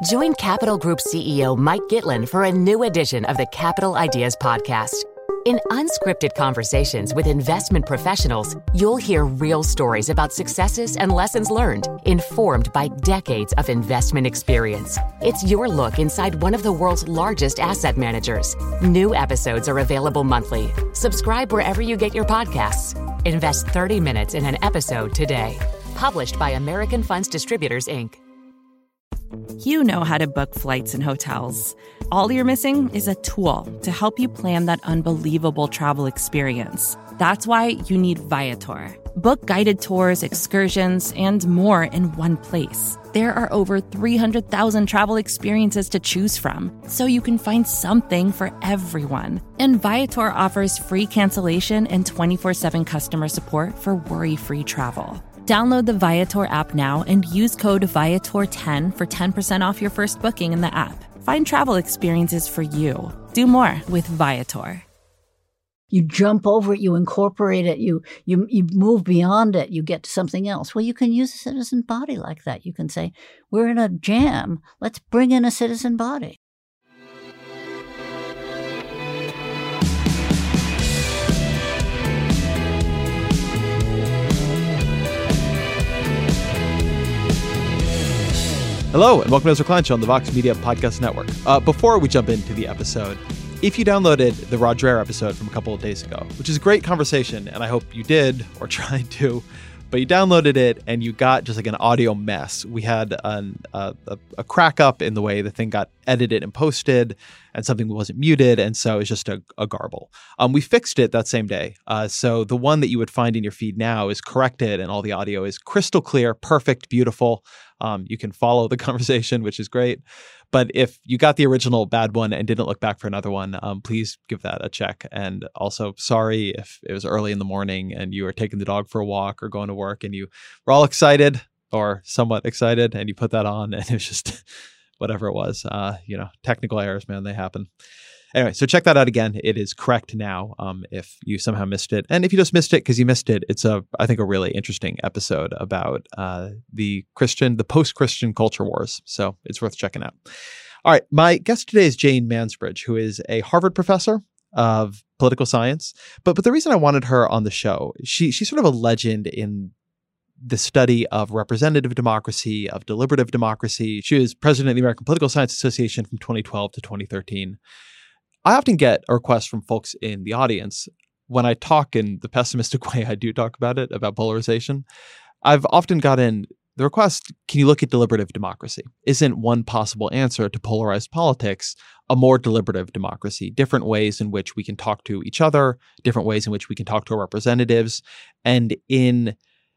Join Capital Group CEO Mike Gitlin for a new edition of the Capital Ideas Podcast. In unscripted conversations with investment professionals, you'll hear real stories about successes and lessons learned, informed by decades of investment experience. It's your look inside one of the world's largest asset managers. New episodes are available monthly. Subscribe wherever you get your podcasts. Invest 30 minutes in an episode today. Published by American Funds Distributors, Inc. You know how to book flights and hotels. All you're missing is a tool to help you plan that unbelievable travel experience. That's why you need Viator. Book guided tours, excursions, and more in one place. There are over 300,000 travel experiences to choose from, so you can find something for everyone. And Viator offers free cancellation and 24/7 customer support for worry-free travel. Download the Viator app now and use code Viator10 for 10% off your first booking in the app. Find travel experiences for you. Do more with Viator. You jump over it, you incorporate it, you move beyond it, you get to something else. Well, you can use a citizen body like that. You can say, we're in a jam, let's bring in a citizen body. Hello, and welcome to Ezra Klein Show on the Vox Media Podcast Network. Before we jump into the episode, if you downloaded the Rod Dreher episode from a couple of days ago, which is a great conversation, and I hope you did, or tried to, but you downloaded it and you got just like an audio mess. We had a crack up in the way the thing got edited and posted, and something wasn't muted, and so it's just a garble. We fixed it that same day. So the one that you would find in your feed now is corrected, and all the audio is crystal clear, perfect, beautiful. You can follow the conversation, which is great. But if you got the original bad one and didn't look back for another one, please give that a check. And also, sorry if it was early in the morning and you were taking the dog for a walk or going to work and you were all excited or somewhat excited and you put that on and it was just whatever it was. Technical errors, man, they happen. Anyway, so check that out again. It is correct now if you somehow missed it. And if you just missed it because you missed it, it's I think a really interesting episode about the post-Christian culture wars. So it's worth checking out. All right. My guest today is Jane Mansbridge, who is a Harvard professor of political science. But the reason I wanted her on the show, she's sort of a legend in the study of representative democracy, of deliberative democracy. She was president of the American Political Science Association from 2012 to 2013. I often get a request from folks in the audience when I talk in the pessimistic way I do talk about it, about polarization. I've often gotten the request, can you look at deliberative democracy? Isn't one possible answer to polarized politics a more deliberative democracy? Different ways in which we can talk to each other, different ways in which we can talk to our representatives, and in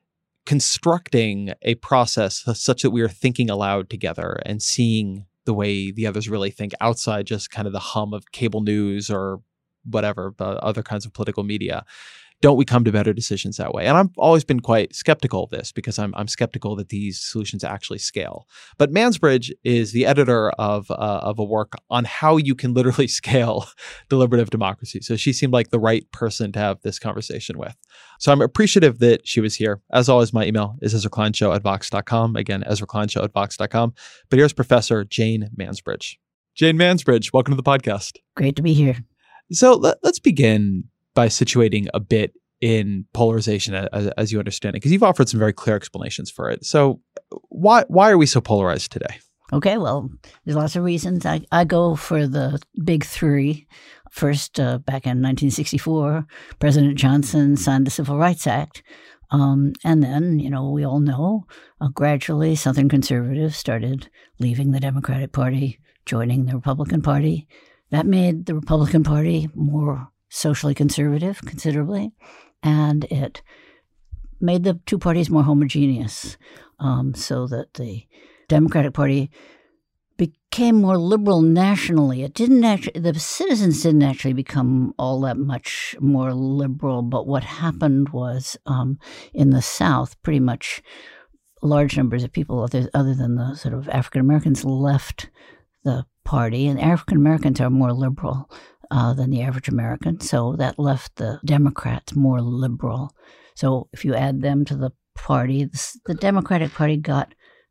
constructing a process such that we are thinking aloud together and seeing the way the others really think outside just kind of the hum of cable news or whatever, other kinds of political media. Don't we come to better decisions that way? And I've always been quite skeptical of this because I'm skeptical that these solutions actually scale. But Mansbridge is the editor of a work on how you can literally scale deliberative democracy. So she seemed like the right person to have this conversation with. So I'm appreciative that she was here. As always, my email is EzraKleinShow@Vox.com. Again, EzraKleinShow@Vox.com. But here's Professor Jane Mansbridge. Jane Mansbridge, welcome to the podcast. Great to be here. So let's begin by situating a bit in polarization as you understand it, because you've offered some very clear explanations for it. So why are we so polarized today? Okay, well, there's lots of reasons. I go for the big three. First, back in 1964, President Johnson signed the Civil Rights Act. And then, we all know, gradually Southern conservatives started leaving the Democratic Party, joining the Republican Party. That made the Republican Party more socially conservative considerably, and it made the two parties more homogeneous, so that the Democratic Party became more liberal nationally. The citizens didn't actually become all that much more liberal, but what happened was in the South, pretty much large numbers of people other than the sort of African Americans left the party, and African Americans are more liberal than the average American. So that left the Democrats more liberal. So if you add them to the party, the Democratic Party got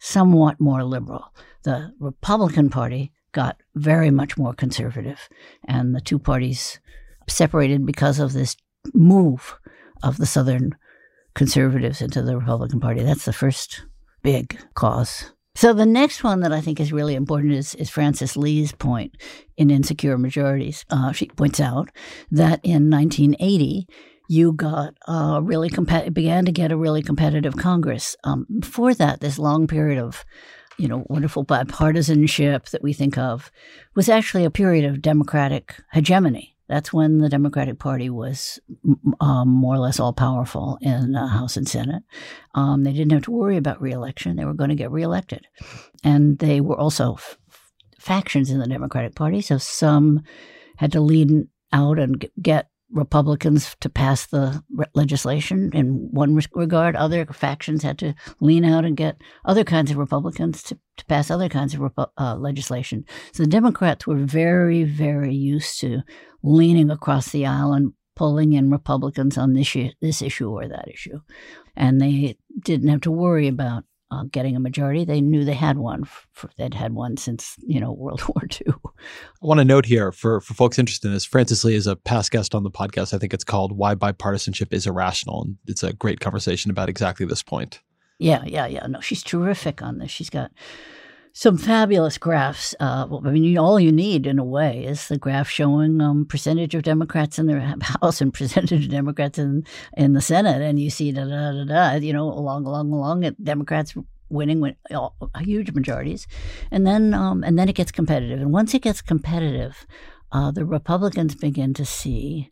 somewhat more liberal. The Republican Party got very much more conservative, and the two parties separated because of this move of the Southern conservatives into the Republican Party. That's the first big cause. So the next one that I think is really important is Frances Lee's point in Insecure Majorities. She points out that in 1980, you got began to get a really competitive Congress. Before that, this long period of, wonderful bipartisanship that we think of was actually a period of Democratic hegemony. That's when the Democratic Party was more or less all-powerful in the House and Senate. They didn't have to worry about re-election. They were going to get re-elected. And they were also factions in the Democratic Party, so some had to lean out and get Republicans to pass the legislation in one regard. Other factions had to lean out and get other kinds of Republicans to pass other kinds of legislation. So the Democrats were very, very used to leaning across the aisle and pulling in Republicans on this issue or that issue. And they didn't have to worry about getting a majority. They knew they had one. They'd had one since, World War II. I want to note here for folks interested in this, Frances Lee is a past guest on the podcast. I think it's called Why Bipartisanship is Irrational. And it's a great conversation about exactly this point. Yeah. No, she's terrific on this. She's got some fabulous graphs. All you need, in a way, is the graph showing percentage of Democrats in the House and percentage of Democrats in the Senate, and you see along, Democrats winning huge majorities, and then it gets competitive. And once it gets competitive, the Republicans begin to see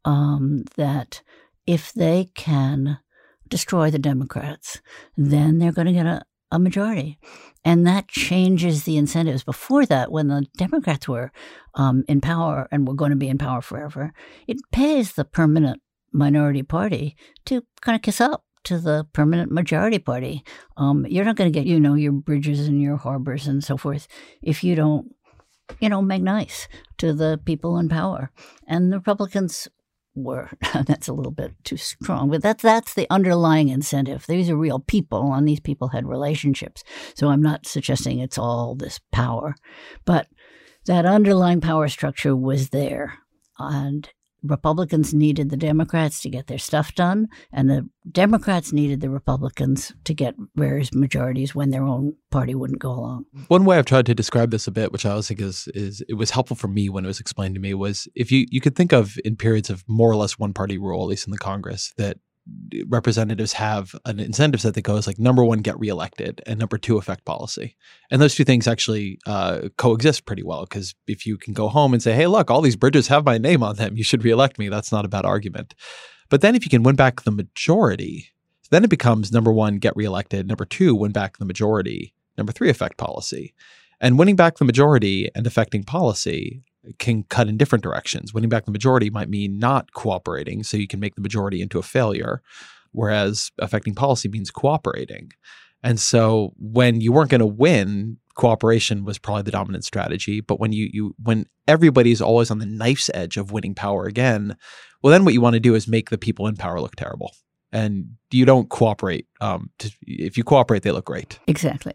that if they can destroy the Democrats, then they're going to get a majority. And that changes the incentives. Before that, when the Democrats were in power and were going to be in power forever, it pays the permanent minority party to kind of kiss up to the permanent majority party. You're not going to get, your bridges and your harbors and so forth if you don't, make nice to the people in power. And the Republicans were. That's a little bit too strong, but that's the underlying incentive. These are real people, and these people had relationships. So I'm not suggesting it's all this power, but that underlying power structure was there, and Republicans needed the Democrats to get their stuff done, and the Democrats needed the Republicans to get various majorities when their own party wouldn't go along. One way I've tried to describe this a bit, which I always think is it was helpful for me when it was explained to me, was if you could think of in periods of more or less one party rule, at least in the Congress, that representatives have an incentive set that goes like, number one, get reelected, and number two, affect policy. And those two things actually coexist pretty well, because if you can go home and say, hey, look, all these bridges have my name on them, you should reelect me, that's not a bad argument. But then if you can win back the majority, then it becomes number one, get reelected, number two, win back the majority, number three, affect policy. And winning back the majority and affecting policy can cut in different directions. Winning back the majority might mean not cooperating, so you can make the majority into a failure, whereas affecting policy means cooperating. And so when you weren't going to win, cooperation was probably the dominant strategy. But when when everybody's always on the knife's edge of winning power again, well, then what you want to do is make the people in power look terrible. And you don't cooperate. If you cooperate, they look great. Exactly.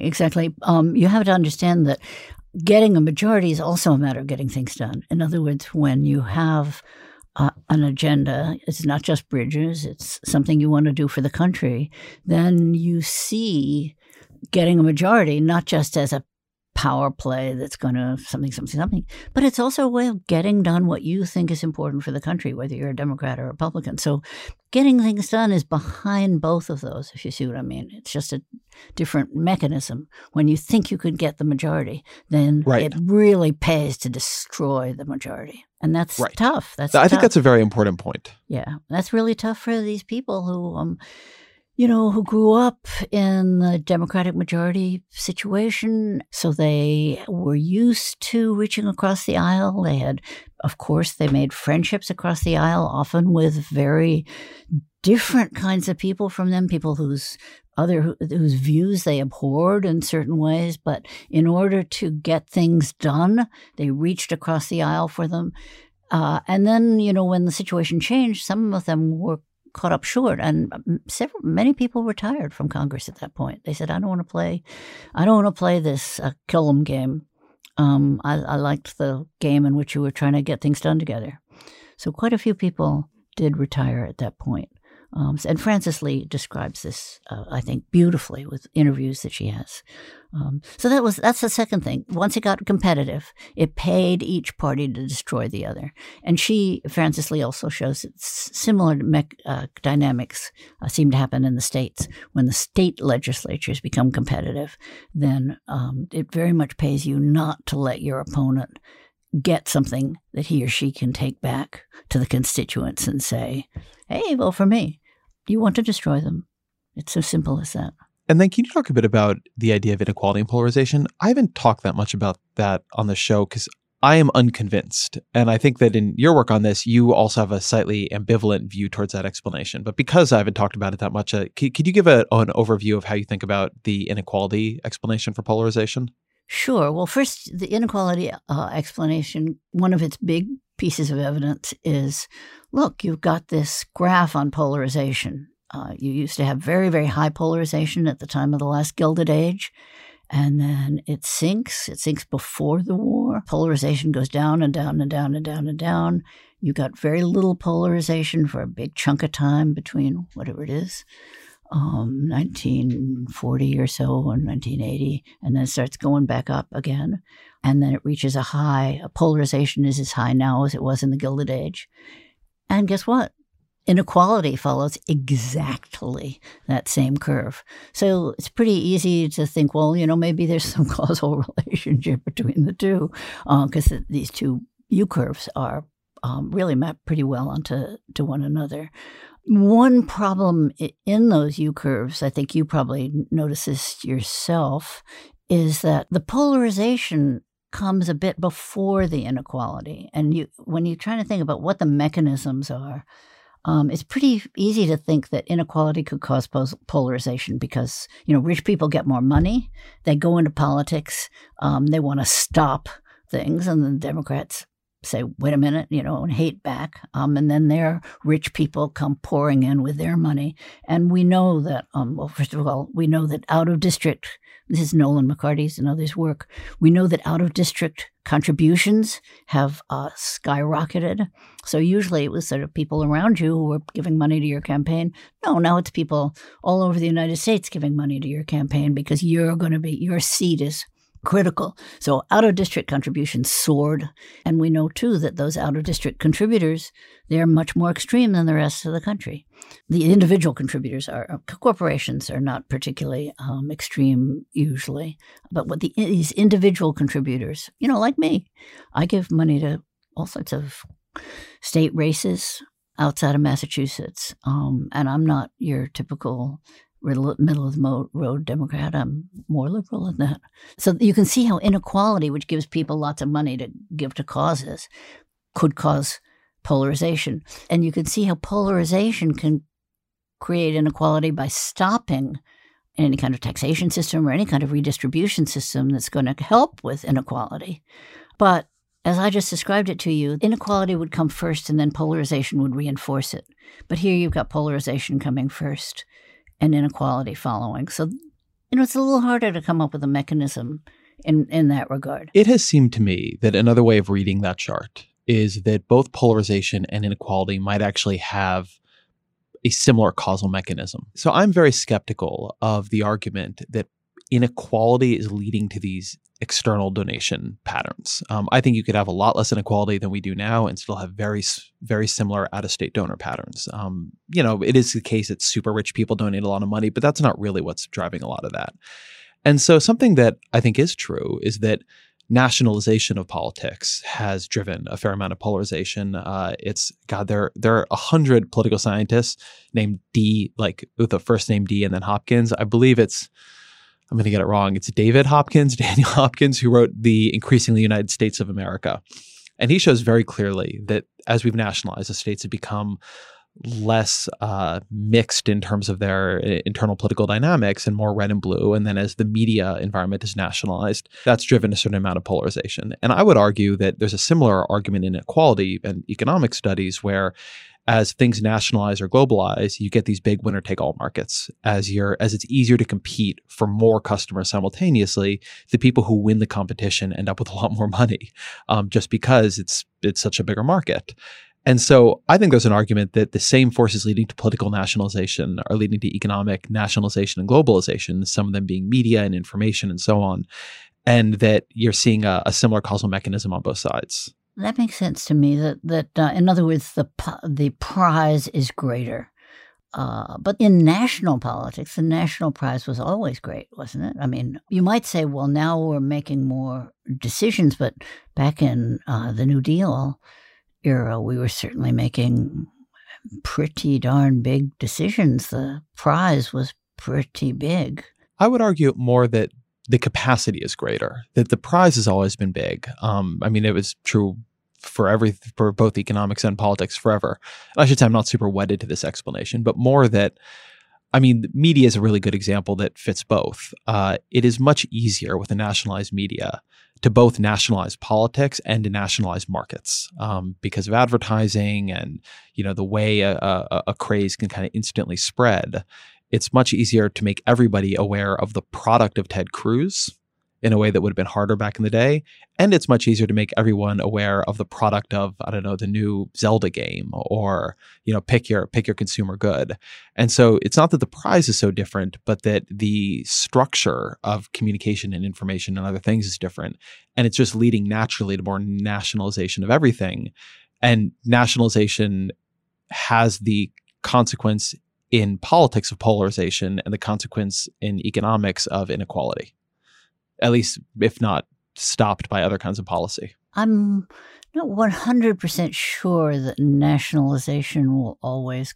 You have to understand that getting a majority is also a matter of getting things done. In other words, when you have an agenda, it's not just bridges, it's something you want to do for the country, then you see getting a majority not just as a power play that's going to something, but it's also a way of getting done what you think is important for the country, whether you're a Democrat or a Republican. So getting things done is behind both of those, if you see what I mean. It's just a different mechanism. When you think you could get the majority, then It really pays to destroy the majority. And that's tough. I think that's a very important point. Yeah. That's really tough for these people who who grew up in the Democratic majority situation. So they were used to reaching across the aisle. They made friendships across the aisle, often with very different kinds of people from them, people whose views they abhorred in certain ways. But in order to get things done, they reached across the aisle for them. And then, when the situation changed, some of them were caught up short, and many people retired from Congress at that point. They said, I don't want to play this kill 'em game. I liked the game in which you were trying to get things done together. So quite a few people did retire at that point. And Frances Lee describes this, I think, beautifully with interviews that she has. So that's the second thing. Once it got competitive, it paid each party to destroy the other. And Frances Lee also shows that similar dynamics seem to happen in the states. When the state legislatures become competitive, then it very much pays you not to let your opponent get something that he or she can take back to the constituents and say, hey, vote for me. You want to destroy them. It's so simple as that. And then can you talk a bit about the idea of inequality and polarization? I haven't talked that much about that on the show because I am unconvinced. And I think that in your work on this, you also have a slightly ambivalent view towards that explanation. But because I haven't talked about it that much, could you give an overview of how you think about the inequality explanation for polarization? Sure. Well, first, the inequality explanation, one of its big pieces of evidence is, look, you've got this graph on polarization. You used to have very, very high polarization at the time of the last Gilded Age, and then it sinks. It sinks before the war. Polarization goes down and down and down and down and down. You got very little polarization for a big chunk of time between whatever it is, 1940 or so and 1980, and then it starts going back up again. And then it reaches a high. Polarization is as high now as it was in the Gilded Age. And guess what? Inequality follows exactly that same curve. So it's pretty easy to think, well, maybe there's some causal relationship between the two, because these two U-curves are really mapped pretty well onto one another. One problem in those U-curves, I think you probably notice this yourself, is that the polarization comes a bit before the inequality. And when you're trying to think about what the mechanisms are, it's pretty easy to think that inequality could cause polarization because, rich people get more money. They go into politics. They want to stop things. And the Democrats say, wait a minute, and hate back. And then their rich people come pouring in with their money. And we know that, first of all, we know that out-of-district, this is Nolan McCarty's and others' work, we know that out-of-district contributions have skyrocketed. So usually it was sort of people around you who were giving money to your campaign. No, now it's people all over the United States giving money to your campaign because your seat is critical. So out-of-district contributions soared. And we know, too, that those out-of-district contributors, they're much more extreme than the rest of the country. The individual contributors corporations are not particularly extreme usually. But these individual contributors, like me, I give money to all sorts of state races outside of Massachusetts. And I'm not your typical middle-of-the-road Democrat. I'm more liberal than that. So you can see how inequality, which gives people lots of money to give to causes, could cause polarization. And you can see how polarization can create inequality by stopping any kind of taxation system or any kind of redistribution system that's going to help with inequality. But as I just described it to you, inequality would come first and then polarization would reinforce it. But here you've got polarization coming first and inequality following. So, it's a little harder to come up with a mechanism in that regard. It has seemed to me that another way of reading that chart is that both polarization and inequality might actually have a similar causal mechanism. So I'm very skeptical of the argument that inequality is leading to these external donation patterns. I think you could have a lot less inequality than we do now and still have very, very similar out-of-state donor patterns. It is the case that super rich people donate a lot of money, but that's not really what's driving a lot of that. And so something that I think is true is that nationalization of politics has driven a fair amount of polarization. There are 100 political scientists named D, like with the first name D and then Hopkins. I believe I'm going to get it wrong. It's Daniel Hopkins, who wrote The Increasingly United States of America. And he shows very clearly that as we've nationalized, the states have become less mixed in terms of their internal political dynamics and more red and blue. And then as the media environment is nationalized, that's driven a certain amount of polarization. And I would argue that there's a similar argument in inequality and economic studies where As things nationalize or globalize, you get these big winner-take-all markets. As it's easier to compete for more customers simultaneously, the people who win the competition end up with a lot more money, just because it's such a bigger market. And so I think there's an argument that the same forces leading to political nationalization are leading to economic nationalization and globalization, some of them being media and information and so on, and that you're seeing a similar causal mechanism on both sides. That makes sense to me, that in other words, the prize is greater. But in national politics, the national prize was always great, wasn't it? I mean, you might say, well, now we're making more decisions, but back in the New Deal era, we were certainly making pretty darn big decisions. The prize was pretty big. I would argue more that the capacity is greater, that the prize has always been big. I mean, it was true for both economics and politics forever. I should say I'm not super wedded to this explanation, but more that, I mean, media is a really good example that fits both. It is much easier with a nationalized media to both nationalize politics and to nationalize markets because of advertising and, the way a craze can kind of instantly spread. It's much easier to make everybody aware of the product of Ted Cruz in a way that would have been harder back in the day. And it's much easier to make everyone aware of the product of, I don't know, the new Zelda game or, pick your consumer good. And so it's not that the prize is so different, but that the structure of communication and information and other things is different. And it's just leading naturally to more nationalization of everything. And nationalization has the consequence in politics of polarization and the consequence in economics of inequality. At least, if not stopped by other kinds of policy. I'm not 100% sure that nationalization will always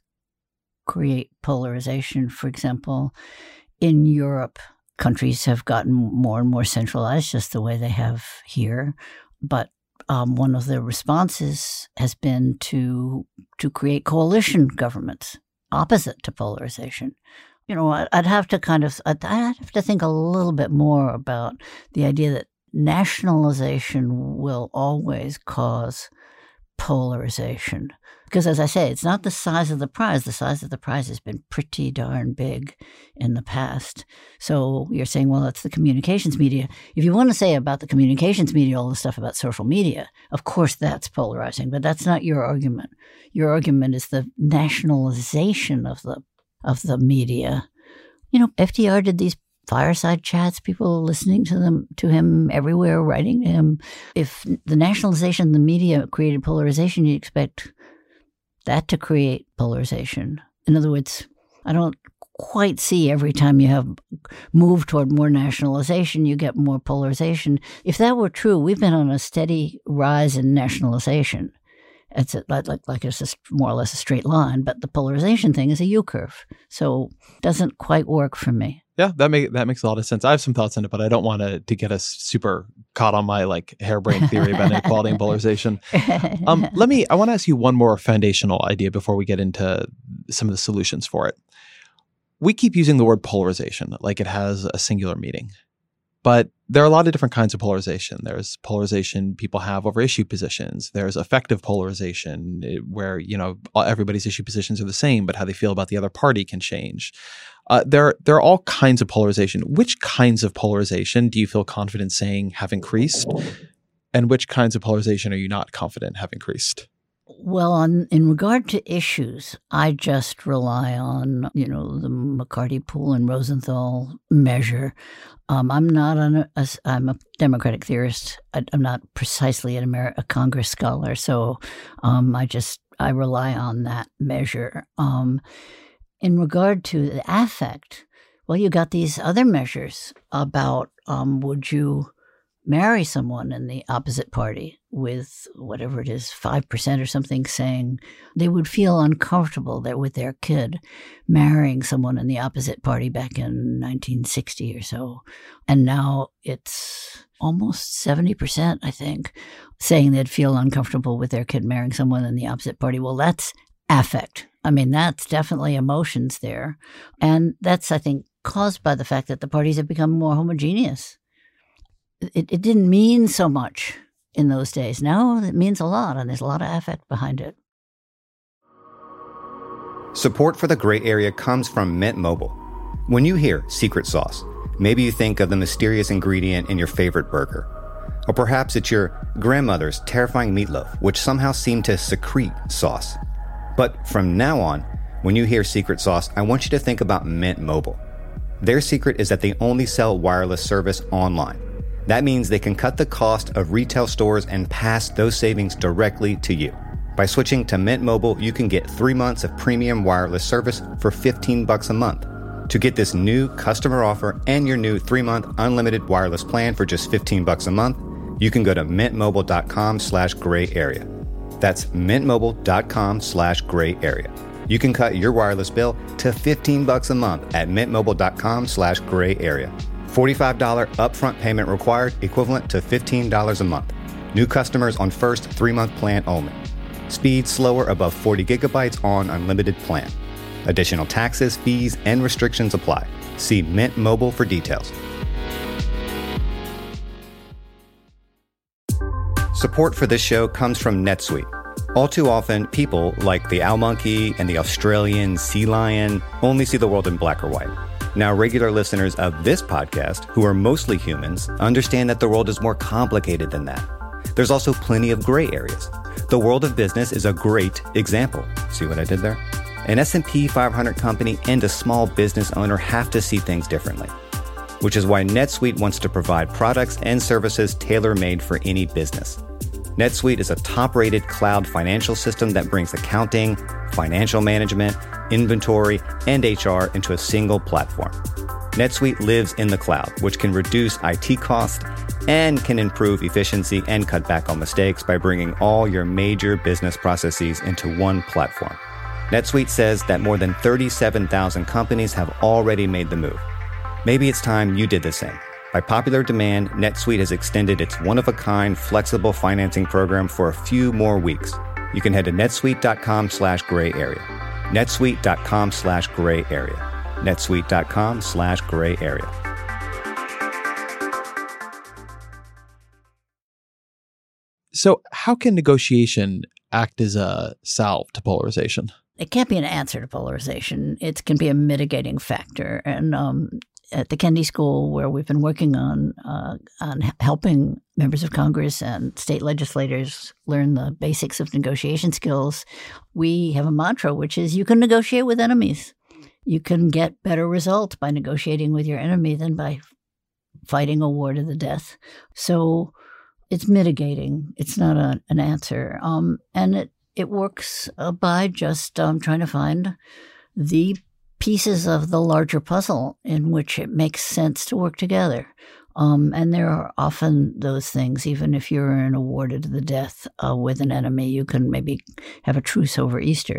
create polarization. For example, in Europe, countries have gotten more and more centralized, just the way they have here. But one of the responses has been to create coalition governments opposite to polarization. I'd have to think a little bit more about the idea that nationalization will always cause polarization. Because as I say, it's not the size of the prize. The size of the prize has been pretty darn big in the past. So you're saying, well, it's the communications media. If you want to say about the communications media, all the stuff about social media, of course that's polarizing, but that's not your argument. Your argument is the nationalization of the media. FDR did these fireside chats, people listening to him everywhere, writing to him. If the nationalization of the media created polarization, you'd expect that to create polarization. In other words, I don't quite see every time you have moved toward more nationalization, you get more polarization. If that were true, we've been on a steady rise in nationalization. It's it's more or less a straight line, but the polarization thing is a U-curve. So it doesn't quite work for me. Yeah, that makes a lot of sense. I have some thoughts on it, but I don't want to get us super caught on my harebrained theory about inequality and polarization. I want to ask you one more foundational idea before we get into some of the solutions for it. We keep using the word polarization like it has a singular meaning. But there are a lot of different kinds of polarization. There's polarization people have over issue positions. There's affective polarization where, everybody's issue positions are the same, but how they feel about the other party can change. There are all kinds of polarization. Which kinds of polarization do you feel confident saying have increased? And which kinds of polarization are you not confident have increased? Well, in regard to issues, I just rely on, the McCarty-Poole and Rosenthal measure. I'm a democratic theorist. I'm not precisely a Congress scholar, so I rely on that measure. In regard to the affect, well, you got these other measures about would you marry someone in the opposite party with whatever it is, 5% or something, saying they would feel uncomfortable there with their kid marrying someone in the opposite party back in 1960 or so. And now it's almost 70%, I think, saying they'd feel uncomfortable with their kid marrying someone in the opposite party. Well, that's affect. I mean, that's definitely emotions there. And that's, I think, caused by the fact that the parties have become more homogeneous. It didn't mean so much in those days. Now it means a lot, and there's a lot of affect behind it. Support for the Gray Area comes from Mint Mobile. When you hear secret sauce, maybe you think of the mysterious ingredient in your favorite burger. Or perhaps it's your grandmother's terrifying meatloaf, which somehow seemed to secrete sauce. But from now on, when you hear secret sauce, I want you to think about Mint Mobile. Their secret is that they only sell wireless service online. That means they can cut the cost of retail stores and pass those savings directly to you. By switching to Mint Mobile, you can get 3 months of premium wireless service for $15 a month. To get this new customer offer and your new 3-month unlimited wireless plan for just $15 a month, you can go to mintmobile.com/gray area. That's mintmobile.com/gray area. You can cut your wireless bill to $15 a month at mintmobile.com/gray area. $45 upfront payment required, equivalent to $15 a month. New customers on first 3-month plan only. Speed slower above 40 gigabytes on unlimited plan. Additional taxes, fees, and restrictions apply. See Mint Mobile for details. Support for this show comes from NetSuite. All too often, people like the owl monkey and the Australian sea lion only see the world in black or white. Now, regular listeners of this podcast, who are mostly humans, understand that the world is more complicated than that. There's also plenty of gray areas. The world of business is a great example. See what I did there? An S&P 500 company and a small business owner have to see things differently, which is why NetSuite wants to provide products and services tailor-made for any business. NetSuite is a top-rated cloud financial system that brings accounting, financial management, inventory, and HR into a single platform. NetSuite lives in the cloud, which can reduce IT costs and can improve efficiency and cut back on mistakes by bringing all your major business processes into one platform. NetSuite says that more than 37,000 companies have already made the move. Maybe it's time you did the same. By popular demand, NetSuite has extended its one-of-a-kind flexible financing program for a few more weeks. You can head to netsuite.com/gray area. netsuite.com/gray area. netsuite.com/gray area. So how can negotiation act as a salve to polarization? It can't be an answer to polarization. It can be a mitigating factor. And at the Kennedy School, where we've been working on helping members of Congress and state legislators learn the basics of negotiation skills, we have a mantra, which is you can negotiate with enemies. You can get better results by negotiating with your enemy than by fighting a war to the death. So it's mitigating. It's not an answer. And it works by just trying to find the pieces of the larger puzzle in which it makes sense to work together. And there are often those things, even if you're in a war to the death with an enemy, you can maybe have a truce over Easter,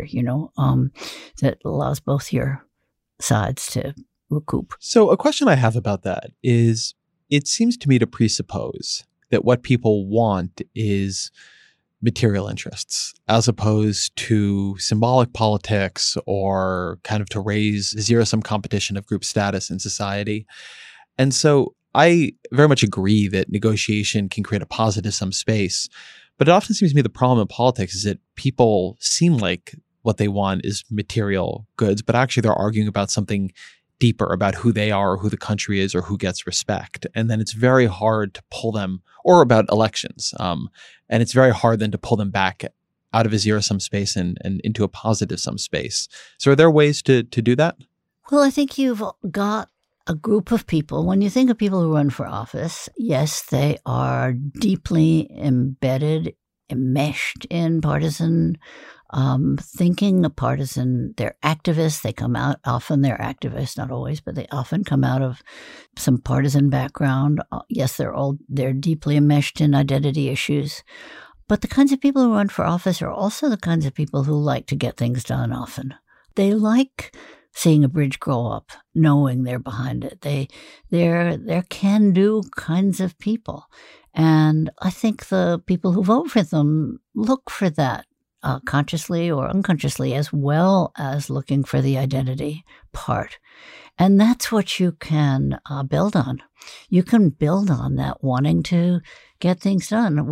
that allows both your sides to recoup. So a question I have about that is, it seems to me to presuppose that what people want is material interests, as opposed to symbolic politics or kind of to raise zero-sum competition of group status in society. And so I very much agree that negotiation can create a positive-sum space, but it often seems to me the problem in politics is that people seem like what they want is material goods, but actually they're arguing about something deeper, about who they are or who the country is or who gets respect. And then it's very hard to pull them, or about elections. And it's very hard then to pull them back out of a zero-sum space and into a positive-sum space. So are there ways to do that? Well, I think you've got a group of people. When you think of people who run for office, yes, they are deeply embedded, enmeshed in partisan thinking, they're activists. They come out, often they're activists, not always, but they often come out of some partisan background. Yes, they're deeply enmeshed in identity issues. But the kinds of people who run for office are also the kinds of people who like to get things done often. They like seeing a bridge grow up, knowing they're behind it. They're can-do kinds of people. And I think the people who vote for them look for that. Consciously or unconsciously, as well as looking for the identity part. And that's what you can build on. You can build on that wanting to get things done.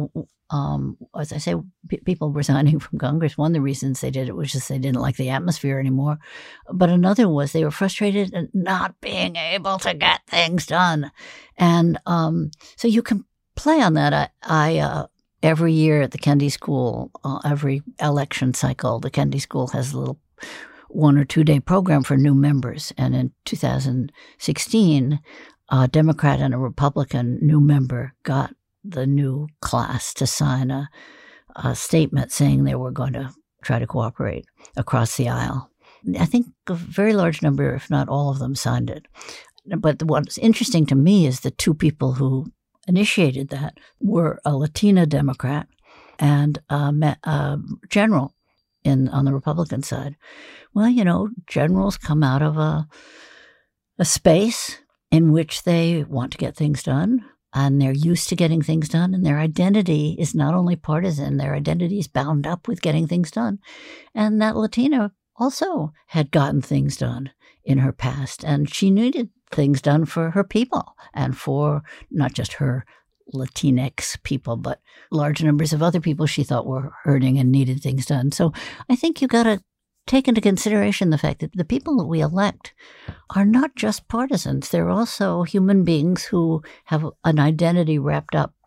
as I say, people resigning from Congress. One of the reasons they did it was just they didn't like the atmosphere anymore. But another was they were frustrated at not being able to get things done. And so you can play on that. I every year at the Kennedy School, every election cycle, the Kennedy School has a little 1 or 2 day program for new members. And in 2016, a Democrat and a Republican new member got the new class to sign a statement saying they were going to try to cooperate across the aisle. I think a very large number, if not all of them, signed it. But what's interesting to me is the two people who initiated that were a Latina Democrat and a general on the Republican side. Well, generals come out of a space in which they want to get things done. And they're used to getting things done, and their identity is not only partisan, their identity is bound up with getting things done. And that Latina also had gotten things done in her past, and she needed things done for her people and for not just her Latinx people, but large numbers of other people she thought were hurting and needed things done. So I think you got to take into consideration the fact that the people that we elect are not just partisans. They're also human beings who have an identity wrapped up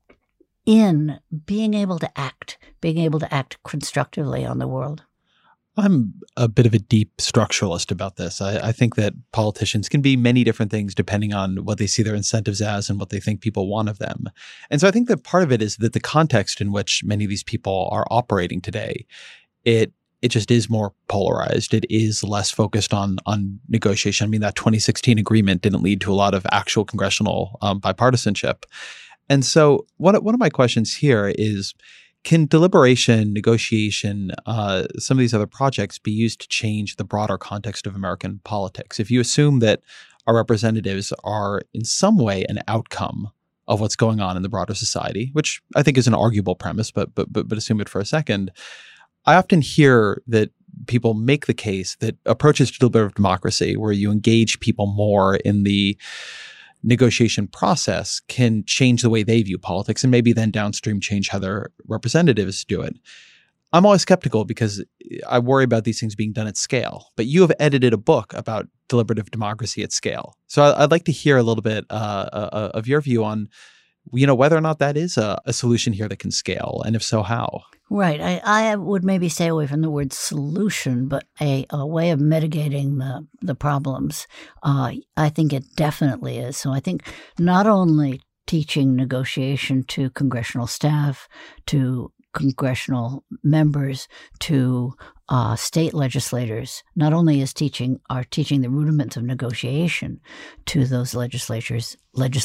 in being able to act constructively on the world. I'm a bit of a deep structuralist about this. I think that politicians can be many different things depending on what they see their incentives as and what they think people want of them. And so I think that part of it is that the context in which many of these people are operating today, it just is more polarized. It is less focused on negotiation. I mean, that 2016 agreement didn't lead to a lot of actual congressional bipartisanship. And so one of my questions here is, can deliberation, negotiation, some of these other projects be used to change the broader context of American politics? If you assume that our representatives are in some way an outcome of what's going on in the broader society, which I think is an arguable premise, but assume it for a second, I often hear that people make the case that approaches to deliberative democracy, where you engage people more in the negotiation process, can change the way they view politics and maybe then downstream change how their representatives do it. I'm always skeptical because I worry about these things being done at scale. But you have edited a book about deliberative democracy at scale. So I'd like to hear a little bit of your view on whether or not that is a solution here that can scale, and if so, how? Right. I would maybe stay away from the word solution, but a way of mitigating the problems. I think it definitely is. So I think not only teaching negotiation to congressional staff, to congressional members, to state legislators, not only is teaching the rudiments of negotiation to those legislators.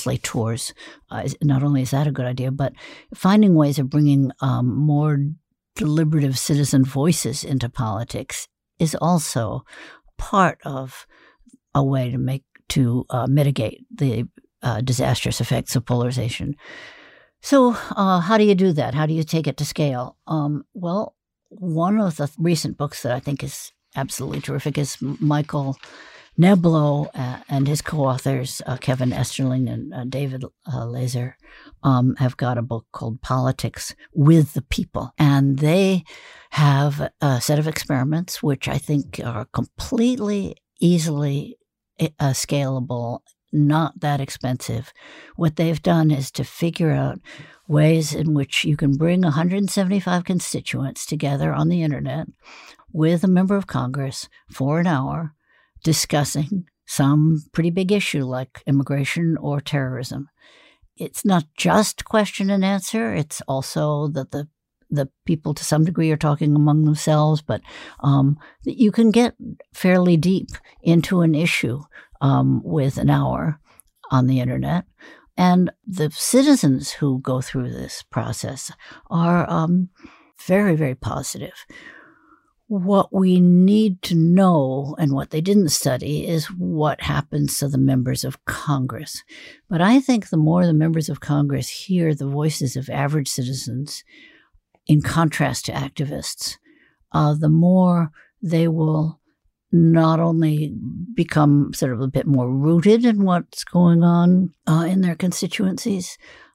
Not only is that a good idea, but finding ways of bringing more deliberative citizen voices into politics is also part of a way to mitigate the disastrous effects of polarization. So how do you do that? How do you take it to scale? Well, one of the recent books that I think is absolutely terrific is Michael Neblo and his co-authors, Kevin Esterling and David Laser, have got a book called Politics with the People. And they have a set of experiments which I think are completely easily scalable, not that expensive. What they've done is to figure out ways in which you can bring 175 constituents together on the internet with a member of Congress for an hour discussing some pretty big issue like immigration or terrorism. It's not just question and answer. It's also that the people to some degree are talking among themselves, but you can get fairly deep into an issue with an hour on the internet. And the citizens who go through this process are very, very positive. What we need to know and what they didn't study is what happens to the members of Congress. But I think the more the members of Congress hear the voices of average citizens, in contrast to activists, the more they will not only become sort of a bit more rooted in what's going on in their constituencies,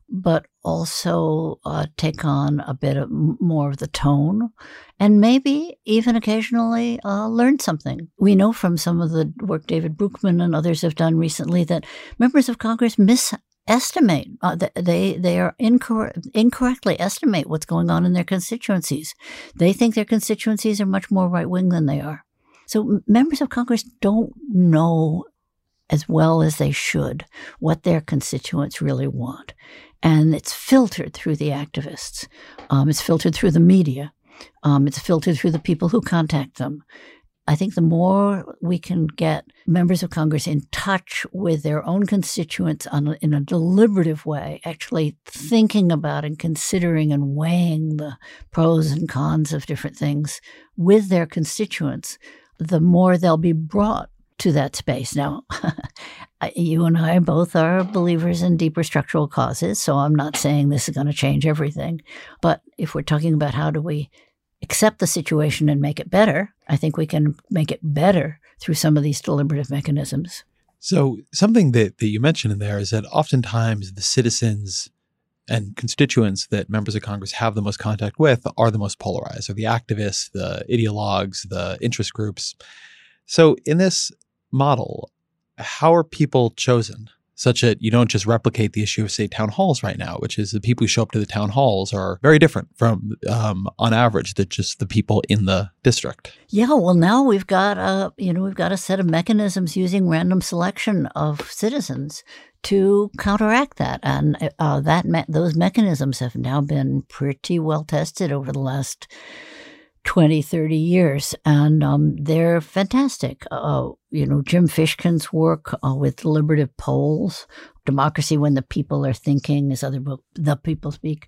but also take on a bit more of the tone, and maybe even occasionally learn something. We know from some of the work David Bruckman and others have done recently that members of Congress estimate. They are incorrectly estimate what's going on in their constituencies. They think their constituencies are much more right-wing than they are. So members of Congress don't know as well as they should what their constituents really want. And it's filtered through the activists. It's filtered through the media. It's filtered through the people who contact them. I think the more we can get members of Congress in touch with their own constituents in a deliberative way, actually thinking about and considering and weighing the pros and cons of different things with their constituents, the more they'll be brought to that space. Now, you and I both are believers in deeper structural causes, so I'm not saying this is going to change everything. But if we're talking about how do we accept the situation and make it better, I think we can make it better through some of these deliberative mechanisms. So something that you mentioned in there is that oftentimes the citizens and constituents that members of Congress have the most contact with are the most polarized, or the activists, the ideologues, the interest groups. So in this model, how are people chosen such that you don't just replicate the issue of, say, town halls right now, which is the people who show up to the town halls are very different from, on average, than just the people in the district? Yeah, well, now we've got a set of mechanisms using random selection of citizens to counteract that, and those mechanisms have now been pretty well tested over the last 20, 30 years, and they're fantastic. Jim Fishkin's work with deliberative polls, Democracy When the People Are Thinking, his other book, The People Speak.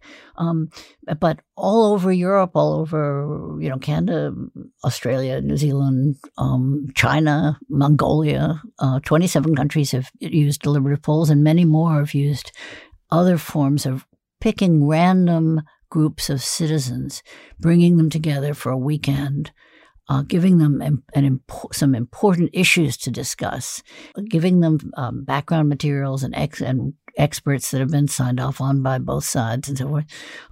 But all over Europe, all over, Canada, Australia, New Zealand, China, Mongolia, 27 countries have used deliberative polls, and many more have used other forms of picking random groups of citizens, bringing them together for a weekend, giving them some important issues to discuss, giving them background materials and experts that have been signed off on by both sides and so forth,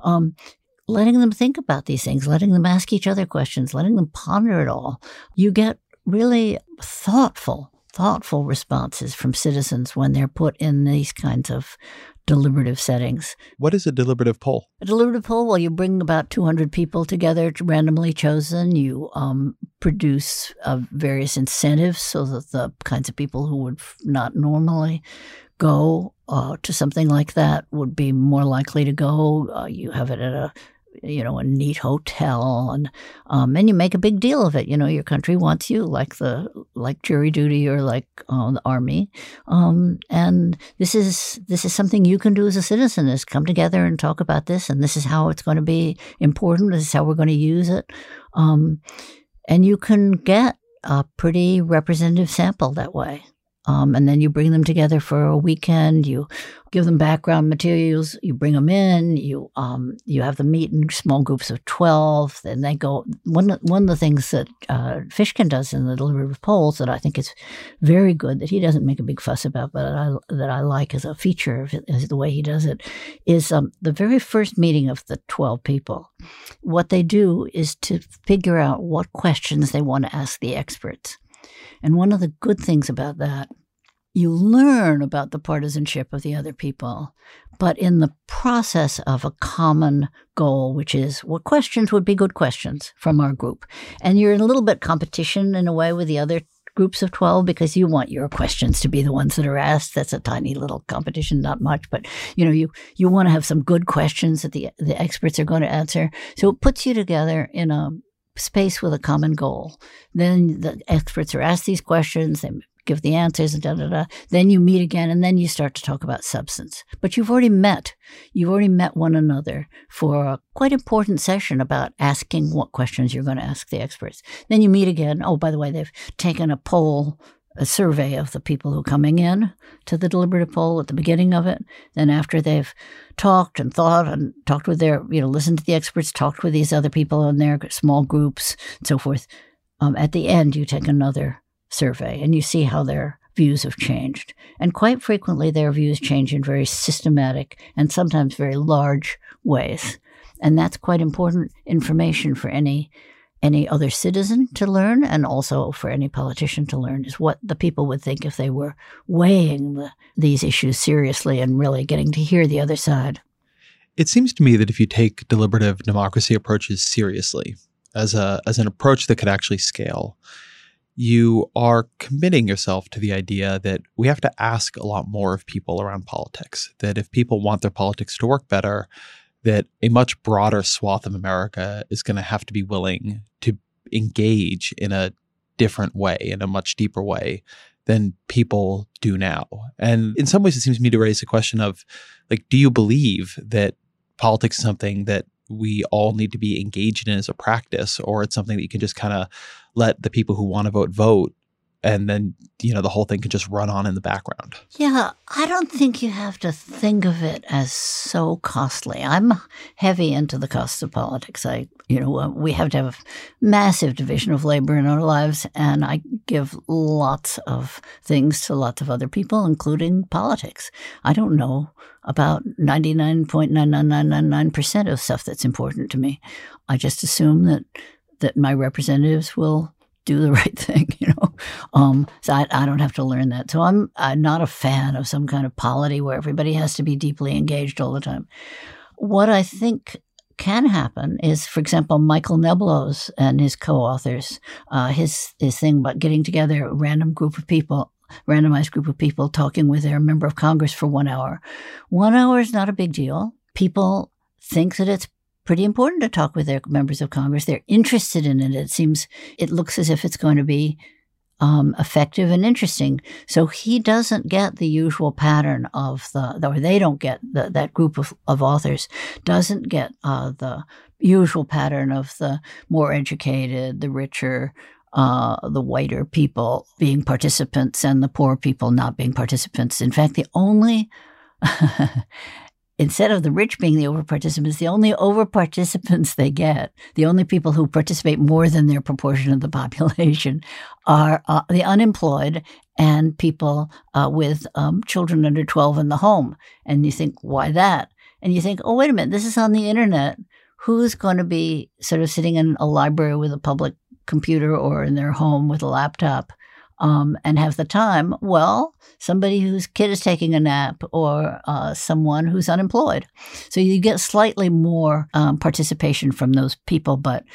letting them think about these things, letting them ask each other questions, letting them ponder it all. You get really thoughtful responses from citizens when they're put in these kinds of deliberative settings. What is a deliberative poll? A deliberative poll, well, you bring about 200 people together, randomly chosen. You produce various incentives so that the kinds of people who would not normally go to something like that would be more likely to go. You have it at a neat hotel, and you make a big deal of it. Your country wants you, like jury duty or like the army. And this is something you can do as a citizen: is come together and talk about this, and this is how it's going to be important. This is how we're going to use it, and you can get a pretty representative sample that way. And then you bring them together for a weekend. You give them background materials. You bring them in. You have them meet in small groups of 12. Then they go. One of the things that Fishkin does in the deliberative polls that I think is very good, that he doesn't make a big fuss about, but that I like as a feature of it, as the way he does it, is the very first meeting of the 12 people. What they do is to figure out what questions they want to ask the experts. And one of the good things about that, you learn about the partisanship of the other people, but in the process of a common goal, which is what questions would be good questions from our group. And you're in a little bit competition in a way with the other groups of 12 because you want your questions to be the ones that are asked. That's a tiny little competition, not much, but you want to have some good questions that the experts are going to answer. So it puts you together in a space with a common goal. Then the experts are asked these questions, they give the answers, and Then you meet again, and then you start to talk about substance. But you've already met one another for a quite important session about asking what questions you're going to ask the experts. Then you meet again. Oh, by the way, they've taken a survey of the people who are coming in to the deliberative poll at the beginning of it. Then after they've talked and thought and talked with their, listened to the experts, talked with these other people in their small groups and so forth, at the end you take another survey and you see how they're views have changed. And quite frequently, their views change in very systematic and sometimes very large ways. And that's quite important information for any other citizen to learn, and also for any politician to learn, is what the people would think if they were weighing these issues seriously and really getting to hear the other side. It seems to me that if you take deliberative democracy approaches seriously as an approach that could actually scale, you are committing yourself to the idea that we have to ask a lot more of people around politics, that if people want their politics to work better, that a much broader swath of America is going to have to be willing to engage in a different way, in a much deeper way than people do now. And in some ways, it seems to me to raise the question of, like, do you believe that politics is something that we all need to be engaged in as a practice, or it's something that you can just kind of let the people who want to vote, and then, the whole thing can just run on in the background? Yeah, I don't think you have to think of it as so costly. I'm heavy into the costs of politics. We have to have a massive division of labor in our lives, and I give lots of things to lots of other people, including politics. I don't know about 99.99999% of stuff that's important to me. I just assume that my representatives will do the right thing, So I don't have to learn that. So I'm not a fan of some kind of polity where everybody has to be deeply engaged all the time. What I think can happen is, for example, Michael Neblos and his co-authors, his thing about getting together a randomized group of people talking with their member of Congress for 1 hour. 1 hour is not a big deal. People think that it's pretty important to talk with their members of Congress. They're interested in it. It looks as if it's going to be effective and interesting. So he doesn't get the usual pattern they don't get, that group of authors doesn't get the usual pattern of the more educated, the richer, the whiter people being participants and the poor people not being participants. In fact, instead of the rich being the over-participants, the only over-participants they get, the only people who participate more than their proportion of the population, are the unemployed and people with children under 12 in the home. And you think, why that? And you think, oh, wait a minute, this is on the internet. Who's going to be sort of sitting in a library with a public computer or in their home with a laptop and have the time? Well, somebody whose kid is taking a nap, or someone who's unemployed. So you get slightly more participation from those people, but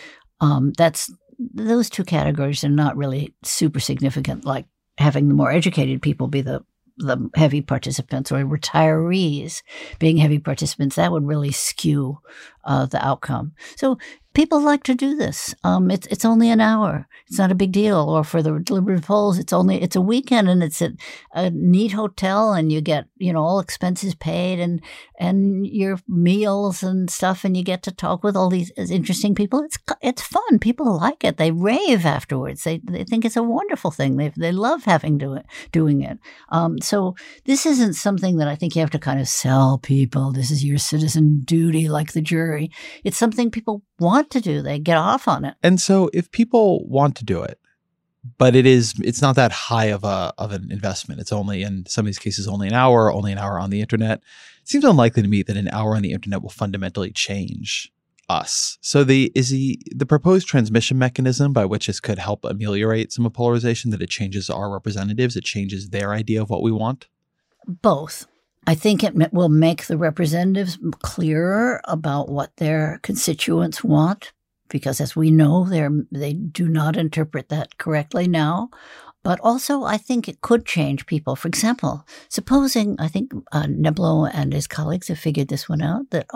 those two categories are not really super significant, like having the more educated people be the heavy participants, or retirees being heavy participants. That would really skew the outcome. So people like to do this. It's only an hour. It's not a big deal. Or for the deliberative polls, it's a weekend, and it's at a neat hotel, and you get all expenses paid and your meals and stuff, and you get to talk with all these interesting people. It's fun. People like it. They rave afterwards. They think it's a wonderful thing. They love doing it. So this isn't something that I think you have to kind of sell people. This is your citizen duty, like the jury. It's something people want to do. They get off on it. And so if people want to do it, but it's not that high of an investment. It's only, in some of these cases, only an hour on the internet. It seems unlikely to me that an hour on the internet will fundamentally change us. So the proposed transmission mechanism by which this could help ameliorate some of polarization, that it changes our representatives, it changes their idea of what we want? Both. I think it will make the representatives clearer about what their constituents want, because as we know, they do not interpret that correctly now. But also, I think it could change people. For example, supposing, I think Neblo and his colleagues have figured this one out, that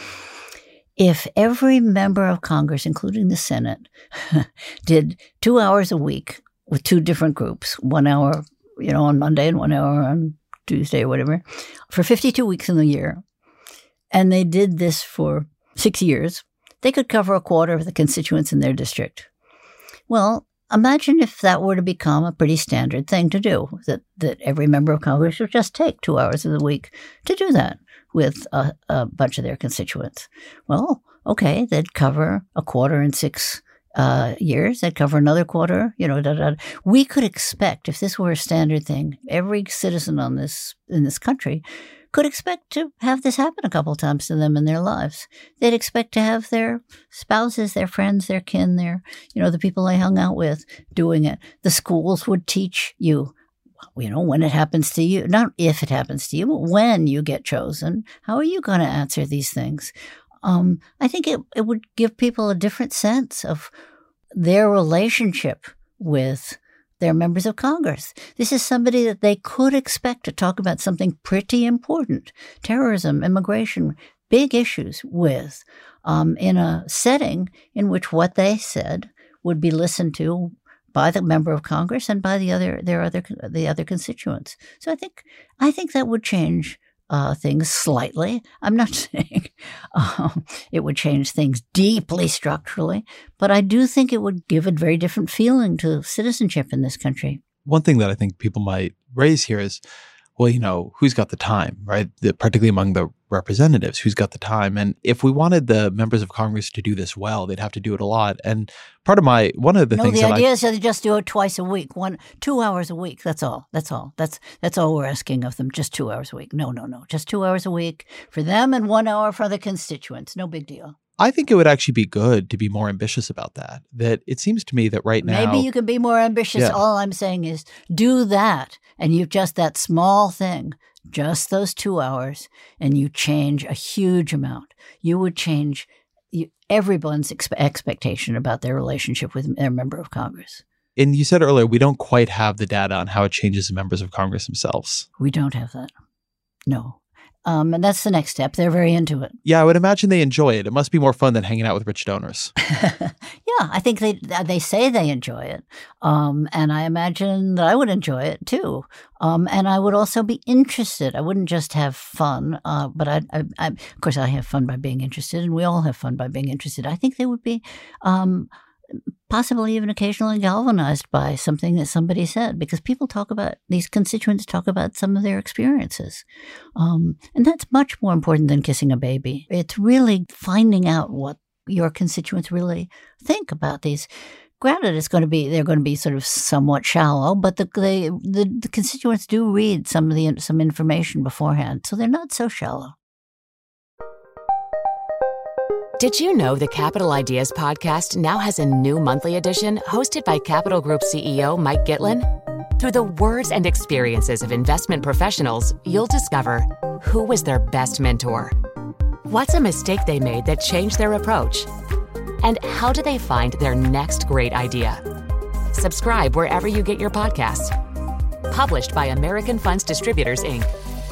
if every member of Congress, including the Senate, did 2 hours a week with two different groups, 1 hour, on Monday and 1 hour on Tuesday or whatever, for 52 weeks in the year, and they did this for 6 years, they could cover a quarter of the constituents in their district. Well, imagine if that were to become a pretty standard thing to do, that every member of Congress would just take 2 hours of the week to do that with a bunch of their constituents. Well, okay, they'd cover a quarter in 6 years. They'd cover another quarter. We could expect, if this were a standard thing, every citizen in this country could expect to have this happen a couple of times to them in their lives. They'd expect to have their spouses, their friends, their kin, the people they hung out with doing it. The schools would teach you, when it happens to you, not if it happens to you, but when you get chosen, how are you going to answer these things? I think it would give people a different sense of their relationship with their members of Congress. This is somebody that they could expect to talk about something pretty important, terrorism, immigration, big issues with, in a setting in which what they said would be listened to by the member of Congress and by the other constituents. So I think that would change things slightly. I'm not saying it would change things deeply structurally, but I do think it would give a very different feeling to citizenship in this country. One thing that I think people might raise here is, well, who's got the time, right? Particularly among the representatives, who's got the time? And if we wanted the members of Congress to do this well, they'd have to do it a lot. And one of the things the idea is to just do it twice a week, 2 hours a week. That's all. That's all we're asking of them. Just 2 hours a week. No. Just 2 hours a week for them and 1 hour for the constituents. No big deal. I think it would actually be good to be more ambitious about that. That it seems to me that right now... Maybe you can be more ambitious. Yeah. All I'm saying is do that, and you've just that small thing, just those 2 hours, and you change a huge amount. You would change everyone's expectation about their relationship with their member of Congress. And you said earlier, we don't quite have the data on how it changes the members of Congress themselves. We don't have that. No. And that's the next step. They're very into it. Yeah, I would imagine they enjoy it. It must be more fun than hanging out with rich donors. Yeah, I think they say they enjoy it. And I imagine that I would enjoy it too. And I would also be interested. I wouldn't just have fun, but of course I have fun by being interested, and we all have fun by being interested. I think they would be possibly even occasionally galvanized by something that somebody said, because these constituents talk about some of their experiences. And that's much more important than kissing a baby. It's really finding out what your constituents really think about these. Granted, they're going to be sort of somewhat shallow, but the constituents do read some information beforehand, so they're not so shallow. Did you know the Capital Ideas podcast now has a new monthly edition hosted by Capital Group CEO Mike Gitlin? Through the words and experiences of investment professionals, you'll discover who was their best mentor, what's a mistake they made that changed their approach, and how do they find their next great idea. Subscribe wherever you get your podcasts. Published by American Funds Distributors, Inc.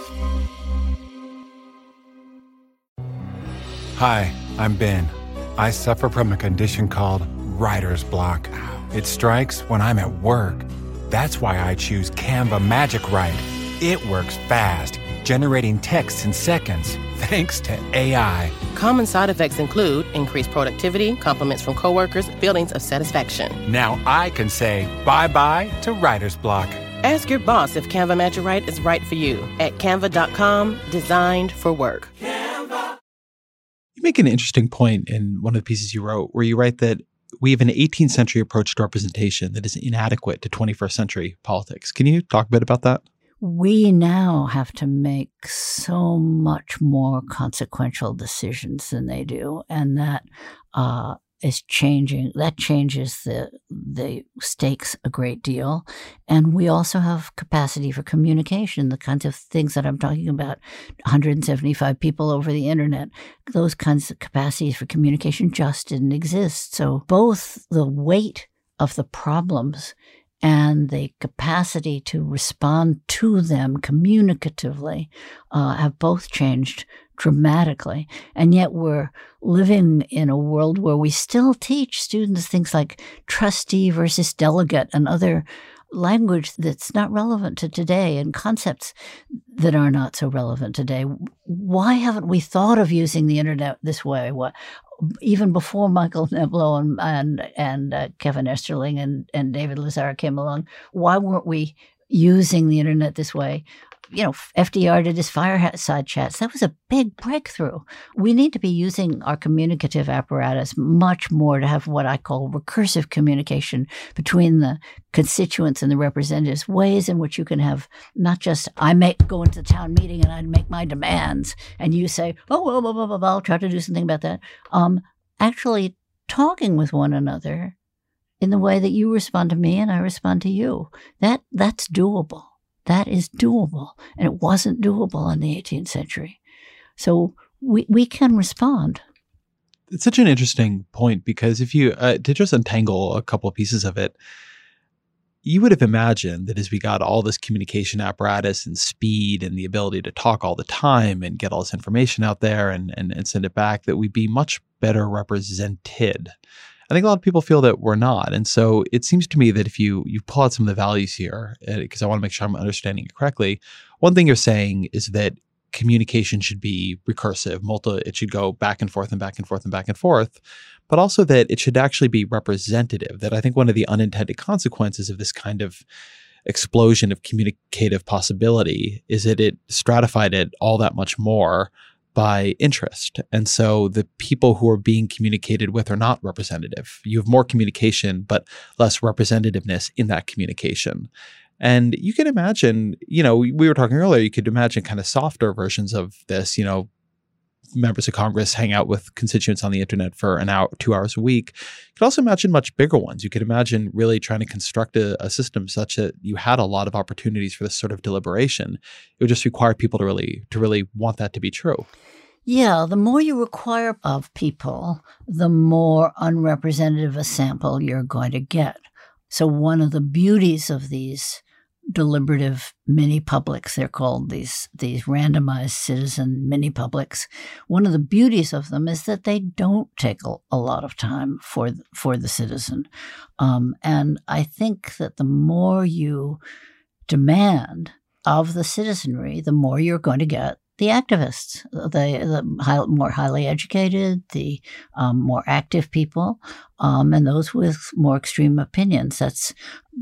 Hi, I'm Ben. I suffer from a condition called writer's block. It strikes when I'm at work. That's why I choose Canva Magic Write. It works fast, generating text in seconds, thanks to AI. Common side effects include increased productivity, compliments from coworkers, feelings of satisfaction. Now I can say bye-bye to writer's block. Ask your boss if Canva Magic Write is right for you at canva.com, designed for work. You make an interesting point in one of the pieces you wrote, where you write that we have an 18th century approach to representation that is inadequate to 21st century politics. Can you talk a bit about that? We now have to make so much more consequential decisions than they do, and that is changing. That changes the stakes a great deal. And we also have capacity for communication, the kinds of things that I'm talking about, 175 people over the internet. Those kinds of capacities for communication just didn't exist. So both the weight of the problems and the capacity to respond to them communicatively have both changed dramatically. And yet we're living in a world where we still teach students things like trustee versus delegate and other language that's not relevant to today, and concepts that are not so relevant today. Why haven't we thought of using the internet this way? Even before Michael Neblo and Kevin Esterling and David Lazar came along, why weren't we using the internet this way FDR did his fireside chats. That was a big breakthrough. We need to be using our communicative apparatus much more to have what I call recursive communication between the constituents and the representatives, ways in which you can have not just go into the town meeting and I make my demands and you say, I'll try to do something about that. Actually talking with one another in the way that you respond to me and I respond to you. That's doable. That is doable. And it wasn't doable in the 18th century. So we can respond. It's such an interesting point because if you, to just untangle a couple of pieces of it, you would have imagined that as we got all this communication apparatus and speed and the ability to talk all the time and get all this information out there and send it back, that we'd be much better represented. I think a lot of people feel that we're not. And so it seems to me that if you pull out some of the values here, because I want to make sure I'm understanding it correctly, one thing you're saying is that communication should be recursive, it should go back and forth and back and forth and back and forth, but also that it should actually be representative. That I think one of the unintended consequences of this kind of explosion of communicative possibility is that it stratified it all that much more by interest. And so the people who are being communicated with are not representative. You have more communication, but less representativeness in that communication. And you can imagine, we were talking earlier, you could imagine kind of softer versions of this, members of Congress hang out with constituents on the internet for an hour, 2 hours a week. You could also imagine much bigger ones. You could imagine really trying to construct a system such that you had a lot of opportunities for this sort of deliberation. It would just require people to really want that to be true. Yeah, the more you require of people, the more unrepresentative a sample you're going to get. So one of the beauties of these deliberative mini-publics, they're called these randomized citizen mini-publics. One of the beauties of them is that they don't take a lot of time for the citizen. And I think that the more you demand of the citizenry, the more you're going to get the activists, the more highly educated, the more active people, and those with more extreme opinions. That's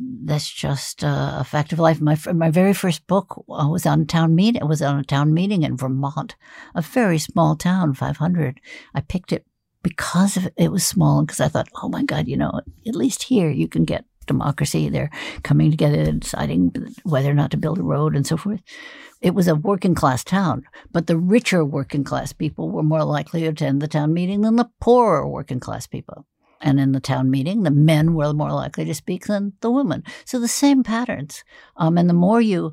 just a fact of life. My very first book was on a town meeting in Vermont, a very small town, 500. I picked it because it was small, and because I thought, oh my God, at least here you can get democracy. They're coming together and deciding whether or not to build a road and so forth. It was a working class town, but the richer working class people were more likely to attend the town meeting than the poorer working class people. And in the town meeting, the men were more likely to speak than the women. So the same patterns. And the more you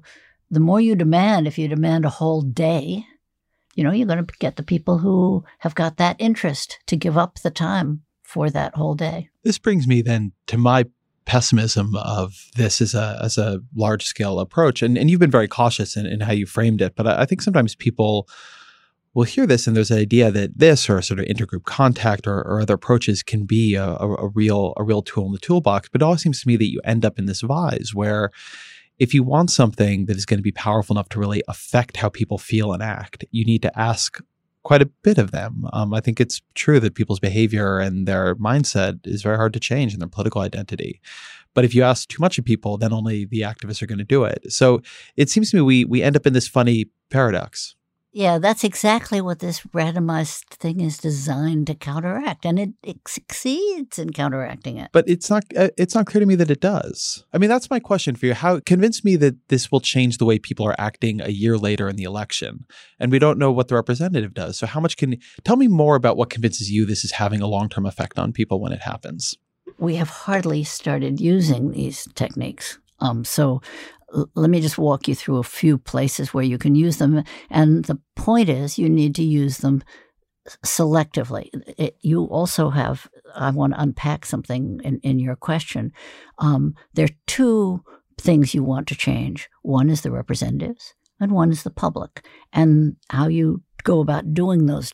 demand, if you demand a whole day, you're going to get the people who have got that interest to give up the time for that whole day. This brings me then to my pessimism of this as a large scale approach. And you've been very cautious in how you framed it. But I think sometimes people will hear this and there's an idea that this or sort of intergroup contact or other approaches can be a real tool in the toolbox. But it always seems to me that you end up in this vise where if you want something that is going to be powerful enough to really affect how people feel and act, you need to ask quite a bit of them. I think it's true that people's behavior and their mindset is very hard to change in their political identity. But if you ask too much of people, then only the activists are going to do it. So it seems to me we end up in this funny paradox. Yeah, that's exactly what this randomized thing is designed to counteract, and it succeeds in counteracting it. But it's not clear to me that it does. I mean, that's my question for you. How convince me that this will change the way people are acting a year later in the election, and we don't know what the representative does. So tell me more about what convinces you this is having a long-term effect on people when it happens? We have hardly started using these techniques. So let me just walk you through a few places where you can use them. And the point is you need to use them selectively. You also have, I want to unpack something in your question. There are two things you want to change. One is the representatives and one is the public. And how you go about doing those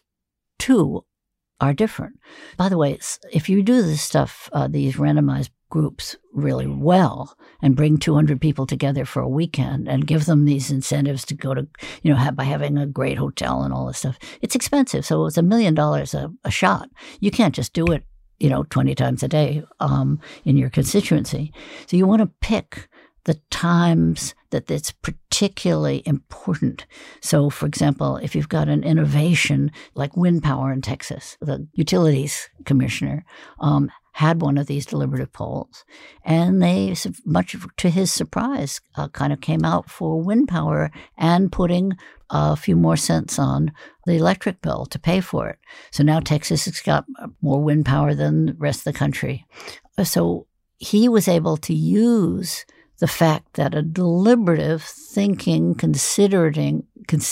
two are different. By the way, if you do this stuff, these randomized groups really well and bring 200 people together for a weekend and give them these incentives to go to, by having a great hotel and all this stuff, it's expensive. So it's $1 million a shot. You can't just do it, 20 times a day in your constituency. So you want to pick the times that it's particularly important. So, for example, if you've got an innovation like wind power in Texas, the utilities commissioner had one of these deliberative polls, and they, much to his surprise, kind of came out for wind power and putting a few more cents on the electric bill to pay for it. So now Texas has got more wind power than the rest of the country. So he was able to use the fact that a deliberative thinking, considering,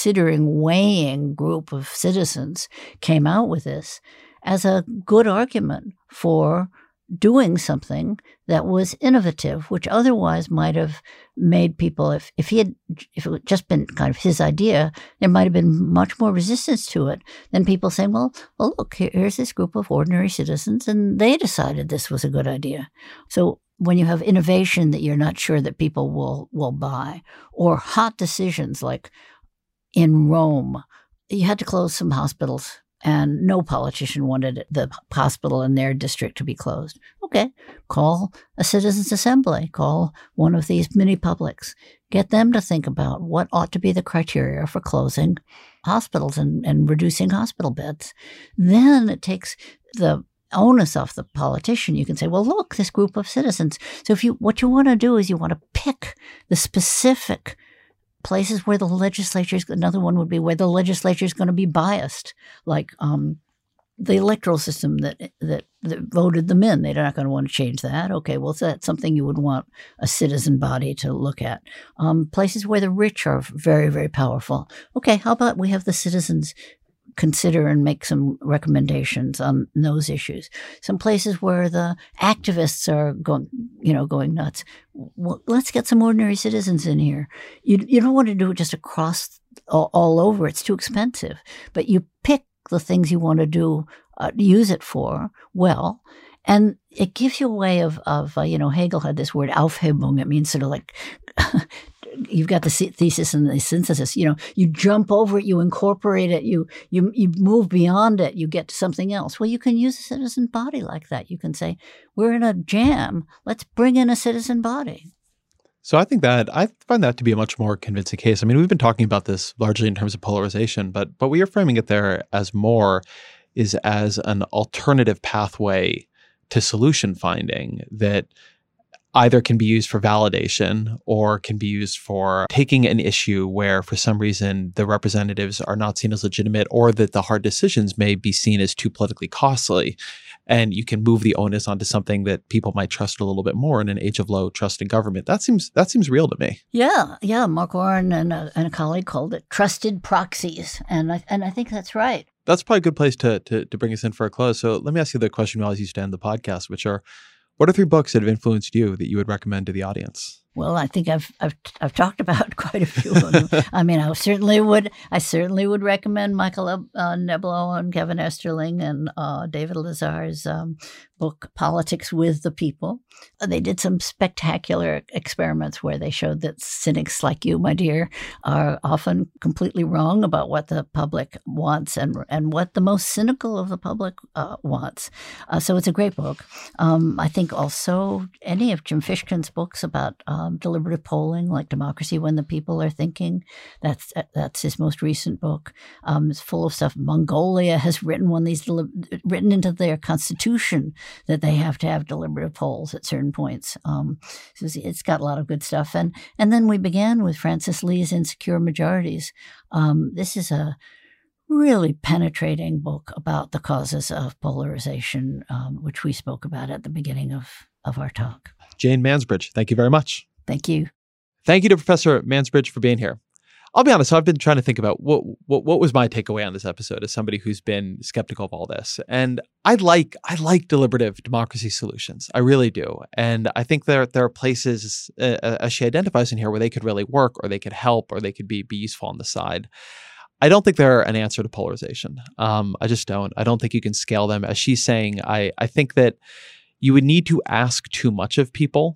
weighing group of citizens came out with this as a good argument for doing something that was innovative, which otherwise might have made people, if it had just been kind of his idea, there might have been much more resistance to it than people saying, well look, here's this group of ordinary citizens, and they decided this was a good idea. So when you have innovation that you're not sure that people will buy, or hot decisions like in Rome, you had to close some hospitals, and no politician wanted the hospital in their district to be closed. Okay, call a citizens' assembly, call one of these mini publics, get them to think about what ought to be the criteria for closing hospitals and reducing hospital beds. Then it takes the onus off the politician. You can say, well, look, this group of citizens. So what you want to do is you want to pick the specific places where the legislature is, another one would be where the legislature is going to be biased, like the electoral system that voted them in. They're not going to want to change that. Okay, well, that's something you would want a citizen body to look at. Places where the rich are very, very powerful. Okay, how about we have the citizens consider and make some recommendations on those issues. Some places where the activists are going nuts. Well, let's get some ordinary citizens in here. You don't want to do it just across all over. It's too expensive. But you pick the things you want to do, use it for well, and it gives you a way of Hegel had this word Aufhebung. It means sort of like you've got the thesis and the synthesis. You jump over it, you incorporate it, you move beyond it, you get to something else. Well, you can use a citizen body like that. You can say, we're in a jam. Let's bring in a citizen body. So I find that to be a much more convincing case. I mean, we've been talking about this largely in terms of polarization, but we are framing it there as an alternative pathway to solution finding that either can be used for validation or can be used for taking an issue where for some reason the representatives are not seen as legitimate, or that the hard decisions may be seen as too politically costly. And you can move the onus onto something that people might trust a little bit more in an age of low trust in government. That seems real to me. Yeah. Mark Warren and a colleague called it trusted proxies, and I think that's right. That's probably a good place to bring us in for a close. So let me ask you the question we always used to end the podcast, which are, what are 3 books that have influenced you that you would recommend to the audience? Well, I think I've talked about quite a few of them. I mean, I certainly would recommend Michael Neblo and Kevin Esterling and David Lazar's book, Politics with the People. They did some spectacular experiments where they showed that cynics like you, my dear, are often completely wrong about what the public wants and what the most cynical of the public wants. So it's a great book. I think also any of Jim Fishkin's books about deliberative polling, like Democracy When the People Are Thinking, that's his most recent book. It's full of stuff. Mongolia has written written into their constitution that they have to have deliberative polls at certain points. So it's got a lot of good stuff. And then we began with Francis Lee's Insecure Majorities. This is a really penetrating book about the causes of polarization, which we spoke about at the beginning of our talk. Jane Mansbridge, thank you very much. Thank you. Thank you to Professor Mansbridge for being here. I'll be honest, so I've been trying to think about what was my takeaway on this episode as somebody who's been skeptical of all this. And I like deliberative democracy solutions. I really do. And I think there are places, as she identifies in here, where they could really work, or they could help, or they could be useful on the side. I don't think they're an answer to polarization. I just don't. I don't think you can scale them. As she's saying, I think that you would need to ask too much of people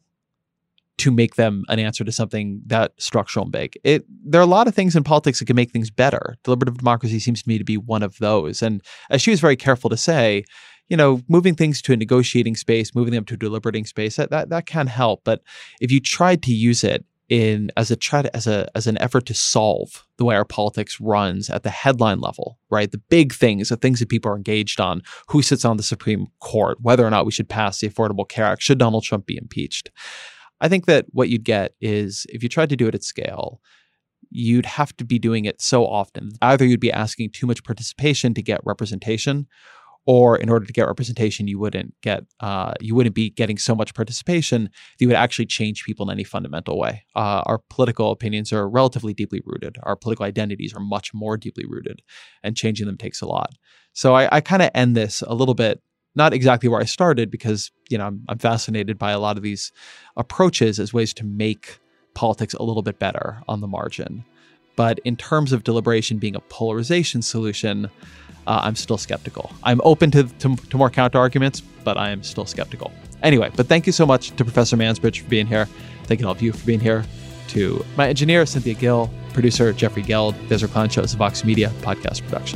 to make them an answer to something that structural and big. There are a lot of things in politics that can make things better. Deliberative democracy seems to me to be one of those. And as she was very careful to say, moving things to a negotiating space, moving them to a deliberating space, that can help. But if you tried to use it as an effort to solve the way our politics runs at the headline level, right? The big things, the things that people are engaged on, who sits on the Supreme Court, whether or not we should pass the Affordable Care Act, should Donald Trump be impeached? I think that what you'd get is, if you tried to do it at scale, you'd have to be doing it so often. Either you'd be asking too much participation to get representation, or in order to get representation, you wouldn't be getting so much participation that you would actually change people in any fundamental way. Our political opinions are relatively deeply rooted. Our political identities are much more deeply rooted, and changing them takes a lot. So I kind of end this a little bit, not exactly where I started, because I'm fascinated by a lot of these approaches as ways to make politics a little bit better on the margin. But in terms of deliberation being a polarization solution, I'm still skeptical. I'm open to more counter arguments, but I am still skeptical. Anyway, but thank you so much to Professor Mansbridge for being here. Thank you all of you for being here. To my engineer, Cynthia Gill, producer, Jeffrey Geld. The Ezra Klein Show is a Vox Media podcast production.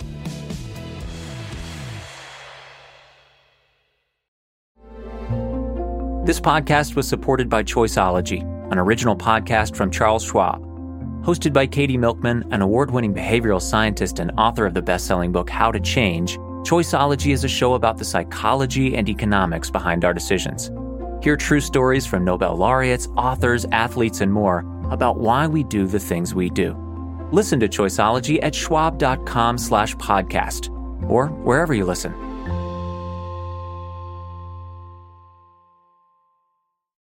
This podcast was supported by Choiceology, an original podcast from Charles Schwab. Hosted by Katie Milkman, an award-winning behavioral scientist and author of the best-selling book How to Change, Choiceology is a show about the psychology and economics behind our decisions. Hear true stories from Nobel laureates, authors, athletes, and more about why we do the things we do. Listen to Choiceology at schwab.com/podcast or wherever you listen.